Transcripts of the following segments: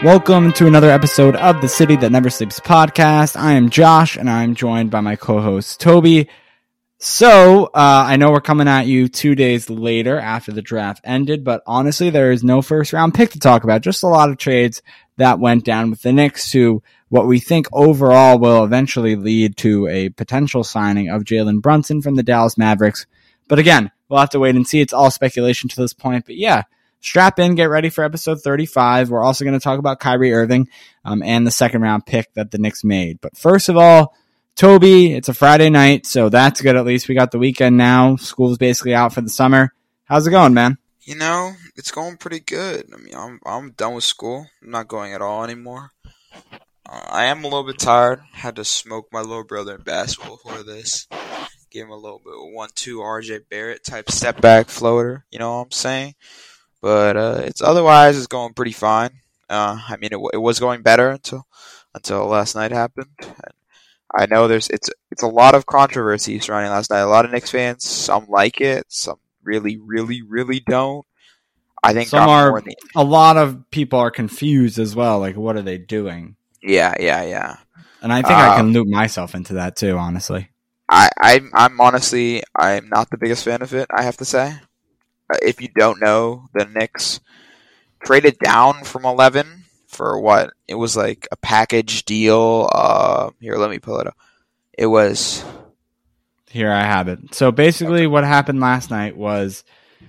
Welcome to another episode of the City That Never Sleeps podcast. I am Josh, and I'm joined by my co-host, Toby. So, I know we're coming at you 2 days later after the draft ended, but honestly, there is no first-round pick to talk about. Just a lot of trades that went down with the Knicks to what we think overall will eventually lead to a potential signing of Jalen Brunson from the Dallas Mavericks. But again, we'll have to wait and see. It's all speculation to this point, but yeah. Strap in, get ready for episode 35. We're also going to talk about Kyrie Irving and the second-round pick that the Knicks made. But first of all, Toby, it's a Friday night, so that's good at least. We got the weekend now. School's basically out for the summer. How's it going, man? You know, it's going pretty good. I mean, I'm done with school. I'm not going at all anymore. I am a little bit tired. Had to smoke my little brother in basketball for this. Give him a little bit of 1-2 RJ Barrett type step back floater. You know what I'm saying? But it's going pretty fine. I mean, it was going better until last night happened. And I know it's a lot of controversy surrounding last night. A lot of Knicks fans, some like it, some really, really, really don't. I think a lot of people are confused as well. Like, what are they doing? Yeah. And I think I can loop myself into that too. Honestly, I'm not the biggest fan of it. I have to say. If you don't know, the Knicks traded down from 11 for what? It was like a package deal. Here, let me pull it up. It was... Here, I have it. So basically what happened last night was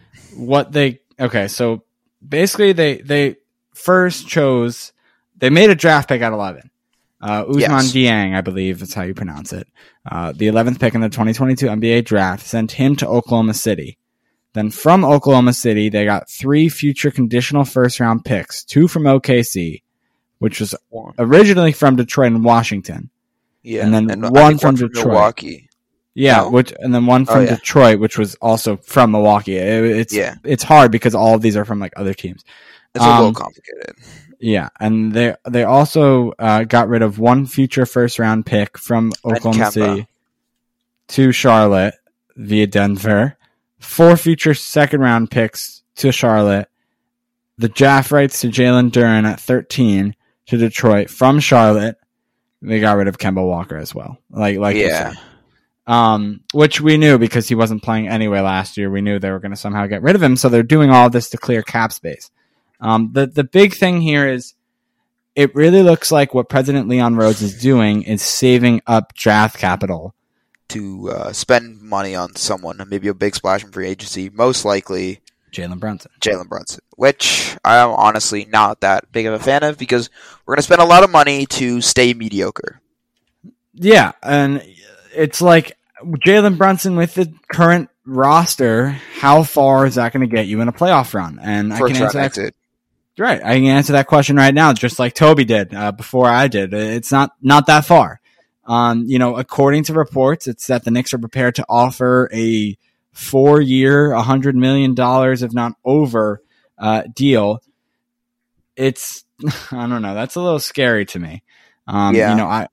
so basically they first chose... They made a draft pick at 11. Usman Dieng, I believe is how you pronounce it. The 11th pick in the 2022 NBA draft sent him to Oklahoma City. Then from Oklahoma City, they got 3 future conditional first-round picks, 2 from OKC, which was originally from Detroit and Washington. Yeah, and then one from Detroit. Milwaukee. Yeah, no? And then one from Detroit, which was also from Milwaukee. It's hard because all of these are from like other teams. It's a little complicated. Yeah, and they also got rid of 1 future first-round pick from Oklahoma City to Charlotte via Denver. 4 future second-round picks to Charlotte, the draft rights to Jalen Duren at 13 to Detroit from Charlotte. They got rid of Kemba Walker as well, like you said. Which we knew because he wasn't playing anyway last year. We knew they were going to somehow get rid of him, so they're doing all this to clear cap space. The big thing here is it really looks like what President Leon Rhodes is doing is saving up draft capital to spend money on someone, maybe a big splash in free agency, most likely Jalen Brunson, which I am honestly not that big of a fan of because we're going to spend a lot of money to stay mediocre. Yeah, and it's like Jalen Brunson with the current roster, how far is that going to get you in a playoff run? And I can answer that. Right, I can answer that question right now, just like Toby did before I did. It's not that far. According to reports, it's that the Knicks are prepared to offer a 4-year, $100 million, if not over, deal. It's, I don't know. That's a little scary to me. I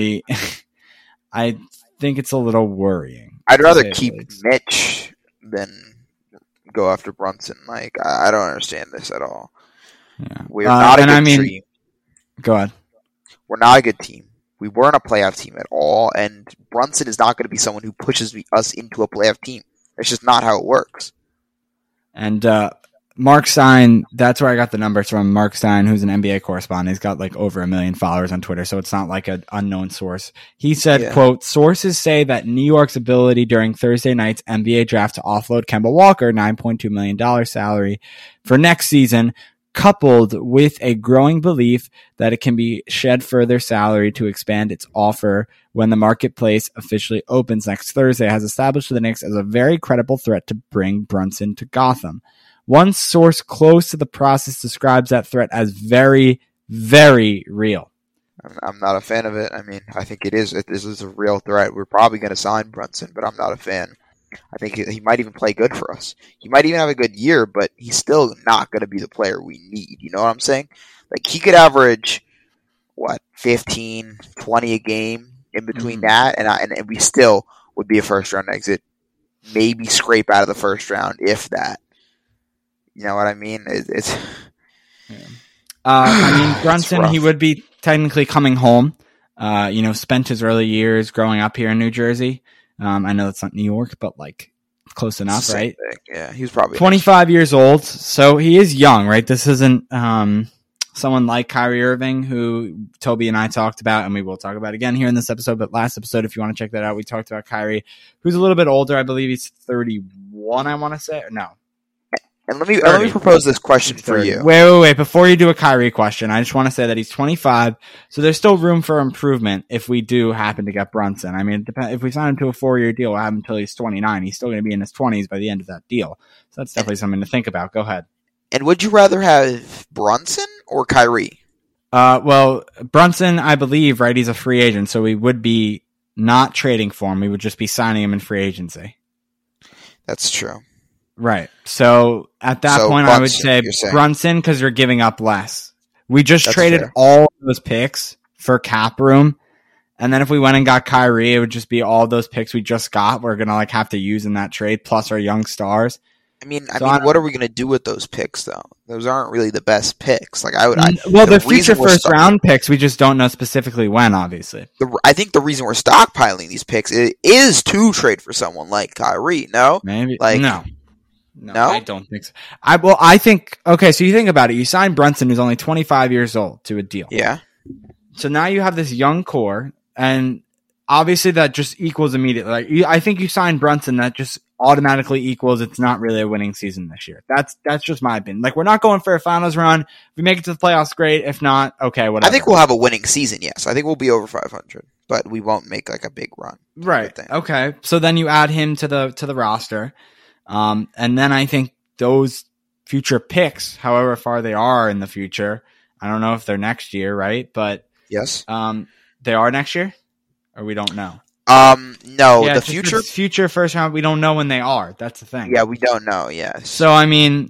think it's a little worrying. I'd rather keep Mitch than go after Brunson. Like, I don't understand this at all. Yeah. We're not a good team. Go ahead. We're not a good team. We weren't a playoff team at all, and Brunson is not going to be someone who pushes us into a playoff team. It's just not how it works. And Mark Stein, that's where I got the numbers from. Mark Stein, who's an NBA correspondent. He's got like over 1 million followers on Twitter, so it's not like an unknown source. He said, quote, sources say that New York's ability during Thursday night's NBA draft to offload Kemba Walker, $9.2 million salary for next season, coupled with a growing belief that it can be shed further salary to expand its offer when the marketplace officially opens next Thursday, has established the Knicks as a very credible threat to bring Brunson to Gotham. One source close to the process describes that threat as very, very real. I'm not a fan of it. I mean, I think this is a real threat. We're probably going to sign Brunson, but I'm not a fan. I think he might even play good for us. He might even have a good year, but he's still not going to be the player we need. You know what I'm saying? Like, he could average, 15, 20 a game in between that, and we still would be a first-round exit. Maybe scrape out of the first round, if that. You know what I mean? I mean, Brunson, rough. he would be technically coming home. Spent his early years growing up here in New Jersey. I know it's not New York, but like close enough, right? Thing. Yeah, he was probably 25 years old, so he is young, right? This isn't someone like Kyrie Irving, who Toby and I talked about, and we will talk about again here in this episode. But last episode, if you want to check that out, we talked about Kyrie, who's a little bit older. I believe he's 31. I want to say, or no. And let me propose this question for you. Wait. Before you do a Kyrie question, I just want to say that he's 25, so there's still room for improvement if we do happen to get Brunson. I mean, if we sign him to a 4-year deal, we'll have him until he's 29. He's still going to be in his 20s by the end of that deal. So that's definitely something to think about. Go ahead. And would you rather have Brunson or Kyrie? Well, Brunson, I believe, right, he's a free agent, so we would be not trading for him. We would just be signing him in free agency. That's true. Right. So at that point, Brunson, I would say Brunson, because you're giving up less. We just traded all those picks for cap room. And then if we went and got Kyrie, it would just be all those picks we just got. We're going to have to use in that trade, plus our young stars. I mean, what are we going to do with those picks, though? Those aren't really the best picks. They're future first round picks. We just don't know specifically when, obviously. I think the reason we're stockpiling these picks is to trade for someone like Kyrie, no? Maybe. No, I don't think so. I think, okay, so you think about it. You signed Brunson, who's only 25 years old, to a deal. Yeah. So now you have this young core, and obviously that just equals immediately. I think you signed Brunson, that just automatically equals it's not really a winning season this year. That's just my opinion. We're not going for a finals run. If we make it to the playoffs, great. If not, okay, whatever. I think we'll have a winning season, yes. I think we'll be over 500, but we won't make a big run. Right. Okay. So then you add him to the roster. And then I think those future picks, however far they are in the future, I don't know if they're next year, right? But yes, they are next year, or we don't know. No, yeah, the future first round, we don't know when they are. That's the thing. Yeah, we don't know. Yes. So I mean,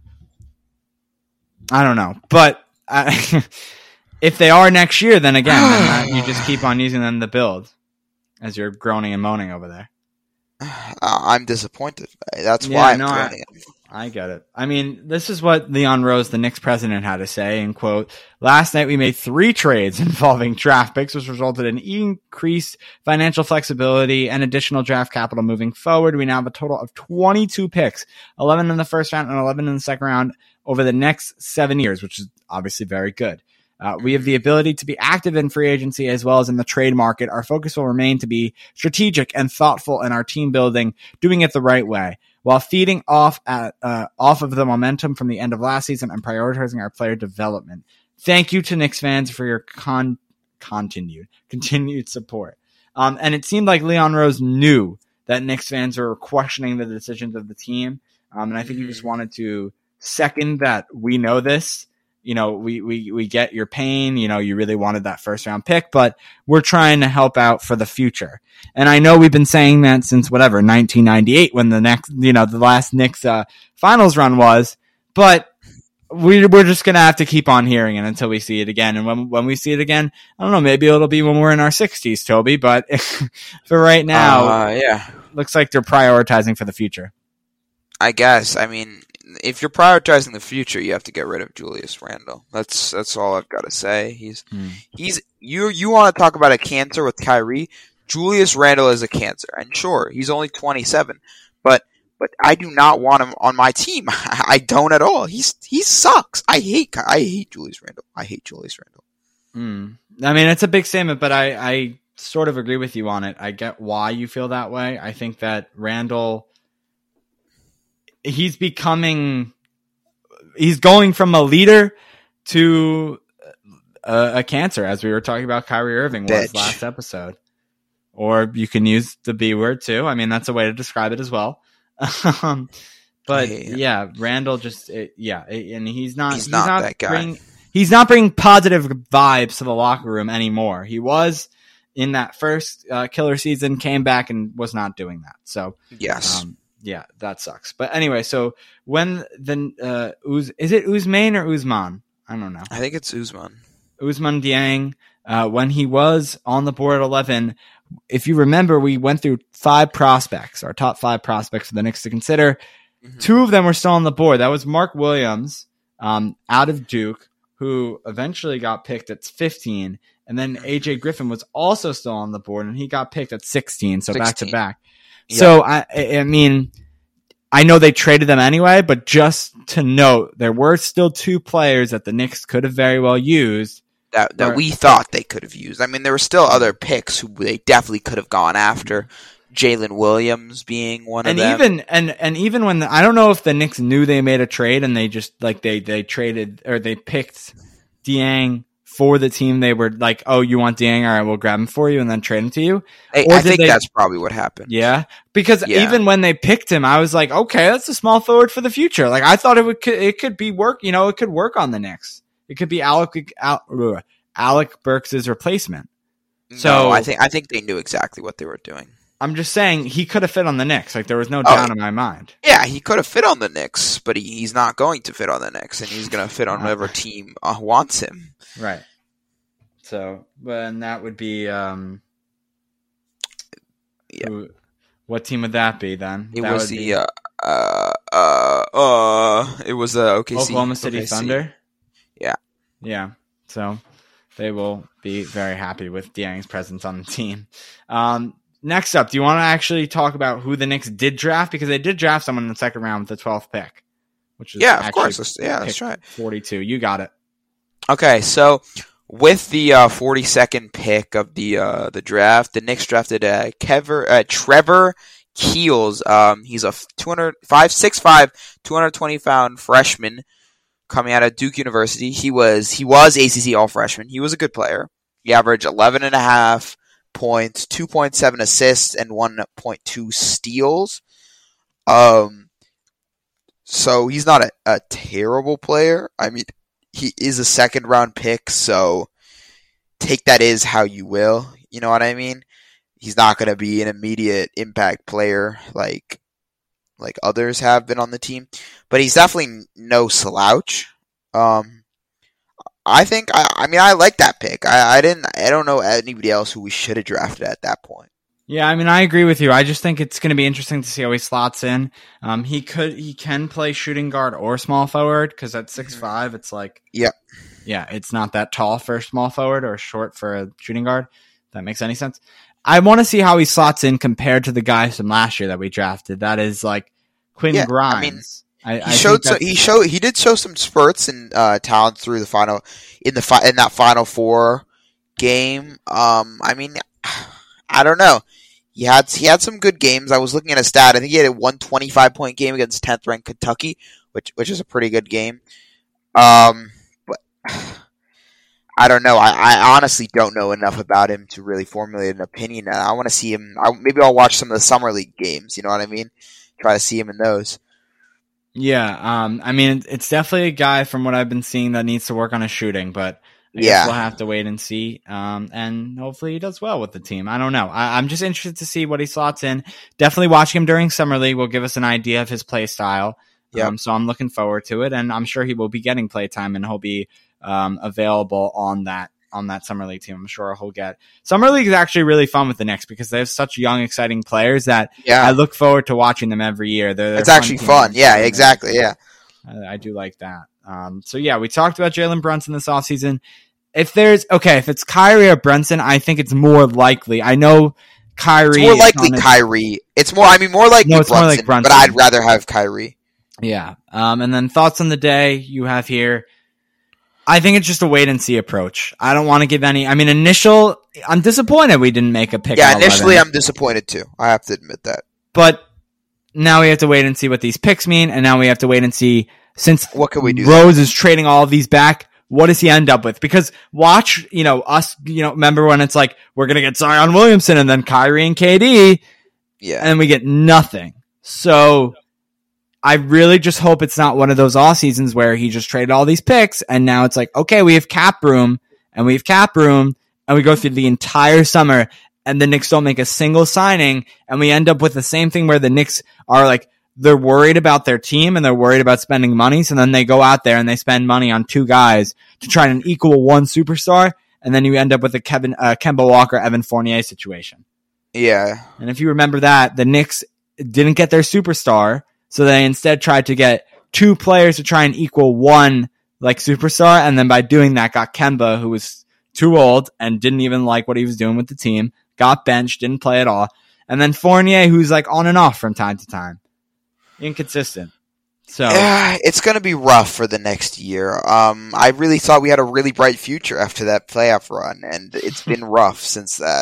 I don't know, but if they are next year, then again, then you just keep on using them to build, as you're groaning and moaning over there. I'm disappointed. That's why I'm groaning. I get it. I mean, this is what Leon Rose, the Knicks president, had to say, and quote, "Last night we made 3 trades involving draft picks, which resulted in increased financial flexibility and additional draft capital moving forward. We now have a total of 22 picks, 11 in the first round and 11 in the second round over the next 7 years, which is obviously very good. We have the ability to be active in free agency as well as in the trade market. Our focus will remain to be strategic and thoughtful in our team building, doing it the right way, while feeding off of the momentum from the end of last season and prioritizing our player development. Thank you to Knicks fans for your continued support." And it seemed like Leon Rose knew that Knicks fans were questioning the decisions of the team. And I think he just wanted to second that we know this. We get your pain. You really wanted that first round pick, but we're trying to help out for the future. And I know we've been saying that since 1998, when the last Knicks finals run was, but we're just going to have to keep on hearing it until we see it again. And when we see it again, I don't know, maybe it'll be when we're in our 60s, Toby, but for right now, looks like they're prioritizing for the future. I guess. I mean, if you're prioritizing the future, you have to get rid of Julius Randle. That's all I've got to say. You want to talk about a cancer with Kyrie? Julius Randle is a cancer, and sure, he's only 27, but I do not want him on my team. I don't at all. He sucks. I hate Julius Randle. I hate Julius Randle. I mean, it's a big statement, but I sort of agree with you on it. I get why you feel that way. I think that Randle, he's going from a leader to a cancer, as we were talking about Kyrie Irving was last episode. Or you can use the B word too. I mean, that's a way to describe it as well. But Randle just, and he's not that guy. He's not bringing positive vibes to the locker room anymore. He was in that first killer season, came back and was not doing that. So yes. That sucks. But anyway, so when is it Ousmane or Ousmane? I don't know. I think it's Ousmane. Ousmane Dieng, when he was on the board at 11, if you remember, we went through 5 prospects, our top 5 prospects for the Knicks to consider. Mm-hmm. 2 of them were still on the board. That was Mark Williams, out of Duke, who eventually got picked at 15. And then AJ Griffin was also still on the board, and he got picked at 16. So 16. back to back. Yep. So I mean, I know they traded them anyway, but just to note, there were still 2 players that the Knicks could have very well used. That we thought they could have used. I mean, there were still other picks who they definitely could have gone after. Jalen Williams being one of them. Even when I don't know if the Knicks knew they made a trade and they just like they traded or they picked Dieng for the team. They were like, "Oh, you want Dieng? All right, we'll grab him for you and then trade him to you." I think that's probably what happened. Yeah, because even when they picked him, I was like, "Okay, that's a small forward for the future." Like I thought it could be work. You know, it could work on the Knicks. It could be Alec Burks' replacement. So no, I think they knew exactly what they were doing. I'm just saying he could have fit on the Knicks. Like there was no doubt in my mind. Yeah, he could have fit on the Knicks, but he's not going to fit on the Knicks, and he's going to fit on whatever team wants him. Right. So, and that would be what team would that be then? It that was would the it was OKC. Oklahoma City Thunder. Yeah. Yeah. So they will be very happy with Dieng's presence on the team. Next up, do you want to actually talk about who the Knicks did draft? Because they did draft someone in the second round with the 12th pick, which is of course. Let's try it. 42. You got it. Okay, so with the 42nd pick of the draft, the Knicks drafted Trevor Keels. He's a 6'5", 220-pound freshman coming out of Duke University. He was ACC All-Freshman. He was a good player. He averaged 11.5 points, 2.7 assists, and 1.2 steals. So he's not a terrible player. I mean, he is a second round pick, so take that as how you will. You know what I mean? He's not going to be an immediate impact player like others have been on the team, but he's definitely no slouch. I think I like that pick. I don't know anybody else who we should have drafted at that point. Yeah, I mean, I agree with you. I just think it's going to be interesting to see how he slots in. He can play shooting guard or small forward because at 6'5", it's like, yeah, it's not that tall for a small forward or short for a shooting guard. If that makes any sense. I want to see how he slots in compared to the guys from last year that we drafted. That is like Quinn Grimes. He did show some spurts and talent through the final in that Final Four game. I mean, I don't know. He had some good games. I was looking at a stat. I think he had a 125-point game against 10th ranked Kentucky, which is a pretty good game. But I don't know. I honestly don't know enough about him to really formulate an opinion. I want to see him. Maybe I'll watch some of the summer league games. You know what I mean? Try to see him in those. Yeah. I mean, it's definitely a guy from what I've been seeing that needs to work on his shooting, but I guess we'll have to wait and see. And hopefully he does well with the team. I don't know. I'm just interested to see what he slots in. Definitely watching him during summer league will give us an idea of his play style. Yeah. So I'm looking forward to it, and I'm sure he will be getting play time, and he'll be available on that summer league team. I'm sure he'll get. Summer league is actually really fun with the Knicks because they have such young, exciting players that I look forward to watching them every year. It's actually fun. Yeah, exactly. Yeah, I do like that. So yeah, we talked about Jalen Brunson this offseason. If it's Kyrie or Brunson, I think it's more likely. I know Kyrie. It's more likely Kyrie. It's more likely Brunson, more like Brunson, but I'd rather have Kyrie. Yeah. And then thoughts on the day you have here. I think it's just a wait and see approach. I don't want to give any. I mean, I'm disappointed we didn't make a pick. Yeah, initially I'm disappointed too. I have to admit that. But now we have to wait and see what these picks mean, and now we have to wait and see since what can we do? Rose is trading all of these back. What does he end up with? Because watch, us, remember when it's like we're gonna get Zion Williamson and then Kyrie and KD, and we get nothing. So I really just hope it's not one of those off seasons where he just traded all these picks and now it's like, okay, we have cap room and we go through the entire summer and the Knicks don't make a single signing and we end up with the same thing where the Knicks are like, they're worried about their team and they're worried about spending money. So then they go out there and they spend money on 2 guys to try and equal one superstar. And then you end up with a Kemba Walker, Evan Fournier situation. Yeah. And if you remember that, the Knicks didn't get their superstar. So they instead tried to get 2 players to try and equal one like superstar, and then by doing that got Kemba, who was too old and didn't even like what he was doing with the team, got benched, didn't play at all. And then Fournier, who's like on and off from time to time. Inconsistent. So it's going to be rough for the next year. I really thought we had a really bright future after that playoff run, and it's been rough since that.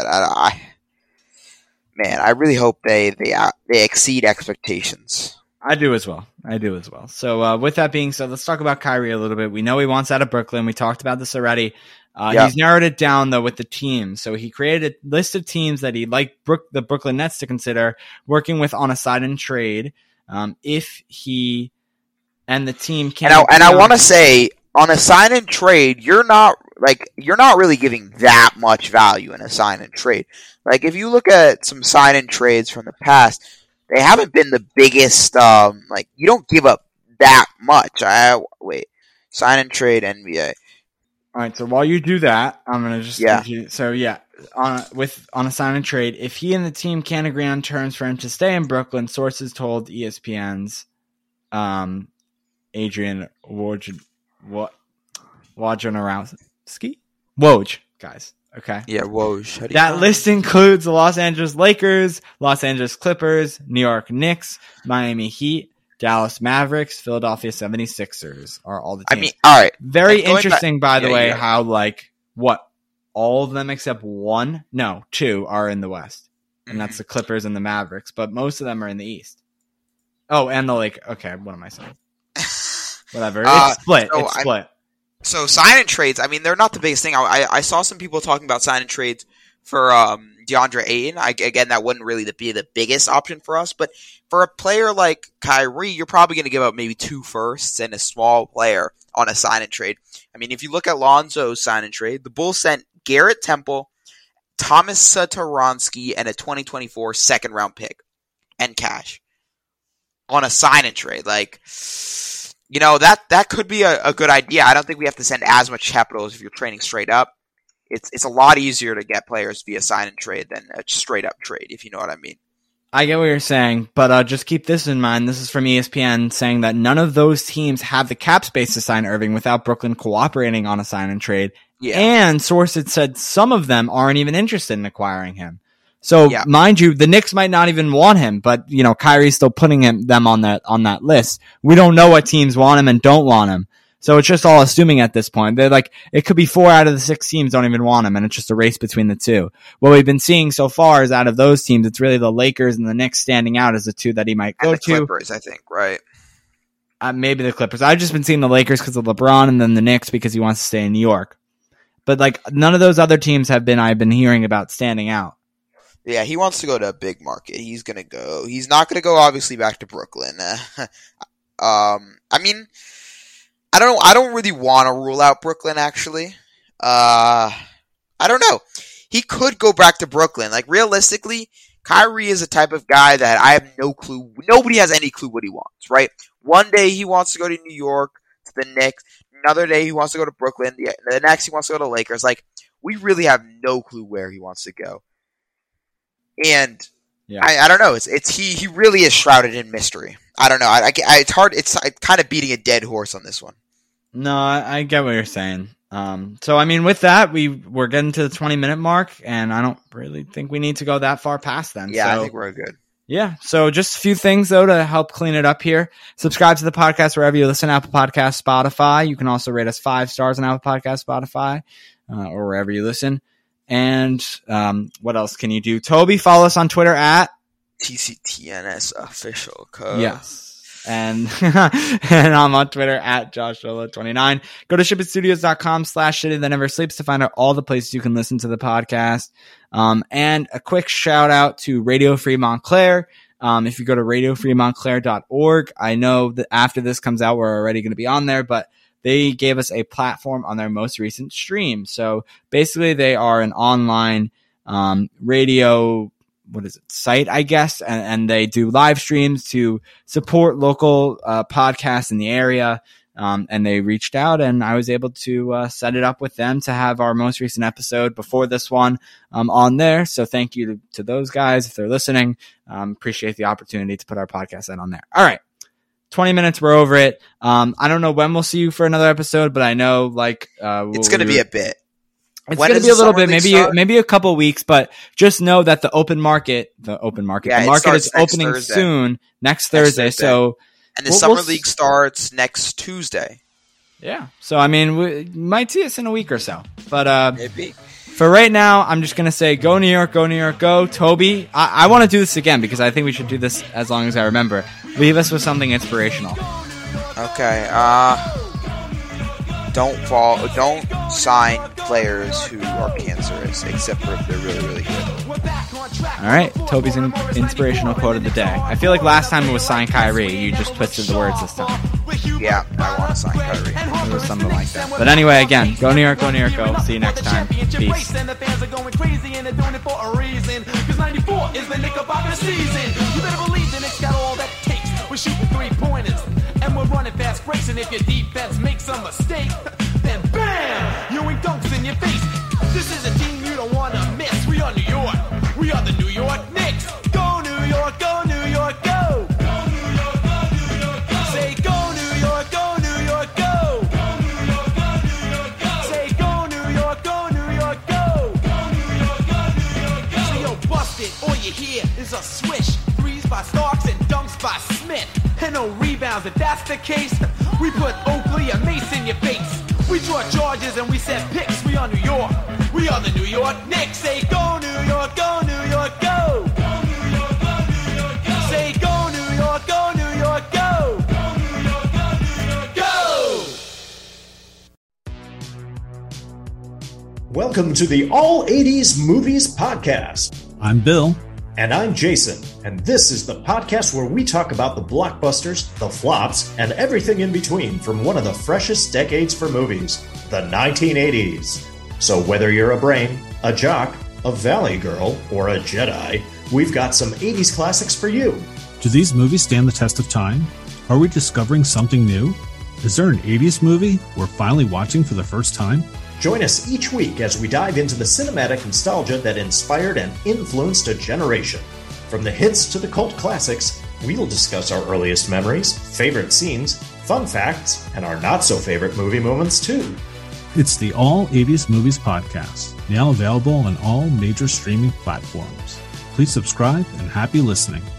I really hope they exceed expectations. I do as well. So with that being said, let's talk about Kyrie a little bit. We know he wants out of Brooklyn. We talked about this already. He's narrowed it down, though, with the team. So he created a list of teams that he'd like the Brooklyn Nets to consider working with on a sign-and trade if he and the team can't. And I want to say, on a sign-and trade, you're not really giving that much value in a sign-and trade. Like, if you look at some sign-and trades from the past, they haven't been the biggest. You don't give up that much. Sign-and trade NBA. All right, so while you do that, I'm gonna just on a sign and trade, if he and the team can't agree on terms for him to stay in Brooklyn, sources told ESPN's Adrian Wojnarowski? Woj, guys. Okay. Yeah, Woj. That list includes the Los Angeles Lakers, Los Angeles Clippers, New York Knicks, Miami Heat, Dallas Mavericks, Philadelphia 76ers are all the teams. I mean, all right. Very interesting, by the way, how all of them except two are in the West. And that's the Clippers and the Mavericks, but most of them are in the East. Oh, and the Okay, what am I saying? Whatever. It's split. So sign and trades, I mean, they're not the biggest thing. I saw some people talking about sign and trades for DeAndre Ayton. Again, that wouldn't really be the biggest option for us, but for a player like Kyrie, you're probably going to give up maybe 2 firsts and a small player on a sign and trade. I mean, if you look at Lonzo's sign and trade, the Bulls sent Garrett Temple, Thomas Satoransky, and a 2024 second round pick and cash on a sign and trade. That could be a good idea. I don't think we have to send as much capital as if you're trading straight up. It's a lot easier to get players via sign and trade than a straight up trade, if you know what I mean. I get what you're saying, but just keep this in mind. This is from ESPN saying that none of those teams have the cap space to sign Irving without Brooklyn cooperating on a sign and trade. Yeah. And sources said some of them aren't even interested in acquiring him. So mind you, the Knicks might not even want him, but Kyrie's still putting them on that list. We don't know what teams want him and don't want him. So it's just all assuming at this point. They're it could be 4 out of the 6 teams don't even want him, and it's just a race between the two. What we've been seeing so far is out of those teams, it's really the Lakers and the Knicks standing out as the 2 that he might go to. Clippers, I think, right? Maybe the Clippers. I've just been seeing the Lakers because of LeBron, and then the Knicks because he wants to stay in New York. But none of those other teams I've been hearing about standing out. Yeah, he wants to go to a big market. He's gonna go. He's not gonna go obviously back to Brooklyn. I mean, I don't know. I don't really want to rule out Brooklyn, actually. I don't know. He could go back to Brooklyn. Realistically, Kyrie is a type of guy that I have no clue. Nobody has any clue what he wants, right? One day he wants to go to New York, to the Knicks. Another day he wants to go to Brooklyn. The next he wants to go to Lakers. We really have no clue where he wants to go. And I don't know. He really is shrouded in mystery. I don't know. It's hard. It's kind of beating a dead horse on this one. No, I get what you're saying. So I mean, with that, we're getting to the 20-minute mark, and I don't really think we need to go that far past then. Yeah, I think we're good. Yeah. So just a few things though to help clean it up here. Subscribe to the podcast wherever you listen, Apple Podcasts, Spotify. You can also rate us 5 stars on Apple Podcasts, Spotify, or wherever you listen. And what else can you do? Toby, follow us on Twitter at TCTNS official code. Yes. And I'm on Twitter at JoshDolo29. Go to shipitstudios.com/shitty that never sleeps to find out all the places you can listen to the podcast. And a quick shout out to Radio Free Montclair. If you go to radiofreemontclair.org, I know that after this comes out, we're already going to be on there, but they gave us a platform on their most recent stream. So basically they are an online radio site, I guess, and they do live streams to support local podcasts in the area. And they reached out, and I was able to set it up with them to have our most recent episode before this one on there. So thank you to those guys if they're listening. Appreciate the opportunity to put our podcast out on there. All right. 20 minutes, we're over it. I don't know when we'll see you for another episode, but I know it's going to be a bit. It's going to be a little bit, maybe a couple weeks, but just know that the market is opening Thursday. Soon, next Thursday. So, and the summer league starts next Tuesday. Yeah. So, I mean, we might see us in a week or so, but, maybe. For right now, I'm just going to say, go New York, go. Toby, I want to do this again because I think we should do this as long as I remember. Leave us with something inspirational. Okay. Don't sign players who are cancerous, except for if they're really, really good. All right, Toby's inspirational quote of the day. I feel like last time it was sign Kyrie. You just twisted the words this time. Yeah, I want to sign Kyrie. It was something like that. But anyway, again, go New York, go. See you next time. Peace. And the fans are going crazy and they're doing it for a reason. Because 94 is the Knickerbocker season. You better believe the Knicks got all that it takes. We're shooting 3-pointers and we're running fast breaks. And if your defense makes a mistake, then bam, Ewing dunks in your face. This is a team you don't want to miss. We are New York. We are the New York Knicks. Go New York, go New York, go. Go New York, go New York, go. Say go New York, go New York, go. Go New York, go New York, go. Say go New York, go New York, go. Go New York, go New York, go. Say yo, bust it. All you hear is a swish. Threes by Starks and dunks by Smith. And no rebounds. If that's the case, we put Oakley and Mace in your face. We draw charges and we set picks. We are New York. We are the New York Knicks. Say go New York, go New York, go. Go New York, go New York, go. Say go New York, go New York, go. Go New York, go New York, go. Welcome to the All 80s Movies Podcast. I'm Bill. And I'm Jason. And this is the podcast where we talk about the blockbusters, the flops, and everything in between from one of the freshest decades for movies, the 1980s. So whether you're a brain, a jock, a valley girl, or a Jedi, we've got some 80s classics for you. Do these movies stand the test of time? Are we discovering something new? Is there an 80s movie we're finally watching for the first time? Join us each week as we dive into the cinematic nostalgia that inspired and influenced a generation. From the hits to the cult classics, we'll discuss our earliest memories, favorite scenes, fun facts, and our not-so-favorite movie moments, too. It's the All 80s Movies Podcast, now available on all major streaming platforms. Please subscribe and happy listening.